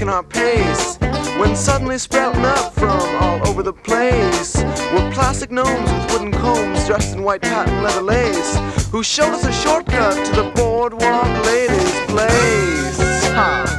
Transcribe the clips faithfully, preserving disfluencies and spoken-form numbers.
quickening our pace, when suddenly sprouting up from all over the place were plastic gnomes with wooden combs dressed in white patent leather lace, who showed us a shortcut to the boardwalk ladies' place. Ha!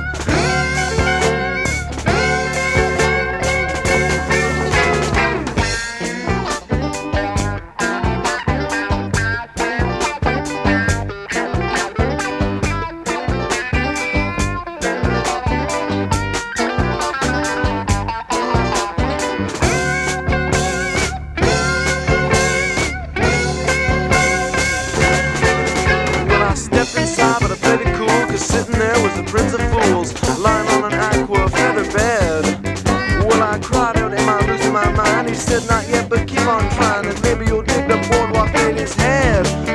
Sitting there was the Prince of Fools, lying on an aqua feather bed. Well, I cried out, am I losing my mind? He said, not yet, but keep on trying, and maybe you'll dig the boardwalk lady's head.